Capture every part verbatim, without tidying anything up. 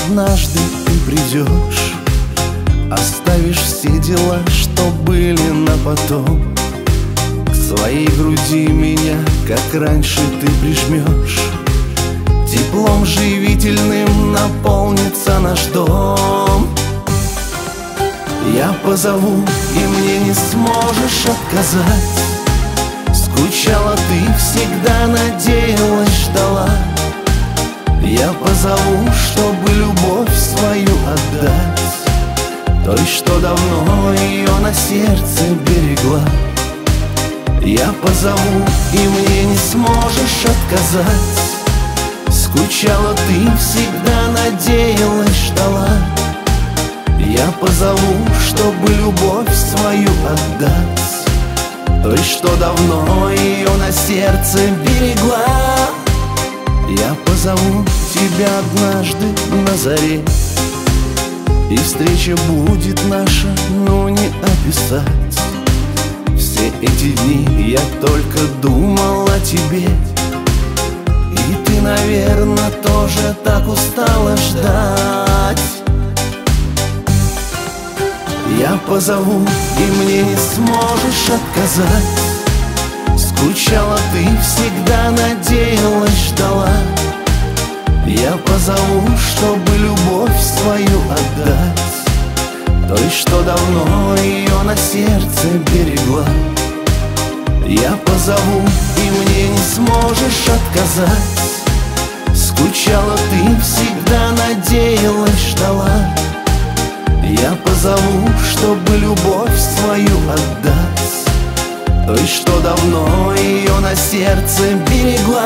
однажды ты придешь, оставишь все дела, что были на потом. К своей груди меня, как раньше, ты прижмешь. Теплом живительным наполнится наш дом. Я позову, и мне не сможешь отказать. Скучала ты, всегда надеялась, ждала. Я позову, чтобы любовь свою отдать той, что давно ее на сердце берегла. Я позову, и мне не сможешь отказать. Скучала ты, всегда надеялась, ждала. Я позову, чтобы любовь свою отдать той, что давно ее на сердце берегла. Я позову тебя однажды на заре, и встреча будет наша, но не описать. Все эти дни я только думал о тебе, и ты, наверное, тоже так устала ждать. Я позову, и мне не сможешь отказать. Скучала ты, всегда надеялась, ждала. Я позову, чтобы любовь свою отдать той, что давно ее на сердце берегла. Я позову, и мне не сможешь отказать. Скучала ты, всегда надеялась, ждала. Я позову, чтобы любовь свою отдать той, что давно ее на сердце берегла.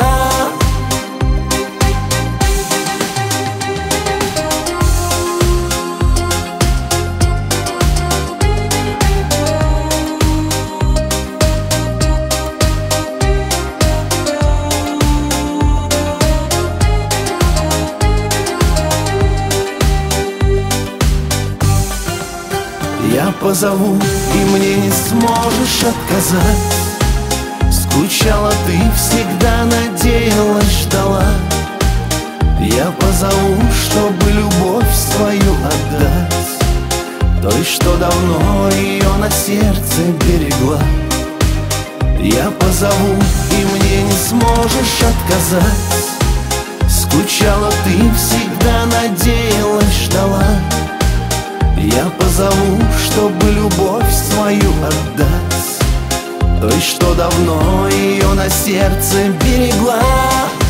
Я позову, и мне не сможешь отказать. Скучала ты, всегда надеялась, ждала. Я позову, чтобы любовь свою отдать той, что давно ее на сердце берегла. Я позову, и мне не сможешь отказать. Скучала ты, всегда надеялась, ждала. Я позову, чтобы любовь свою отдать той, что давно ее на сердце берегла.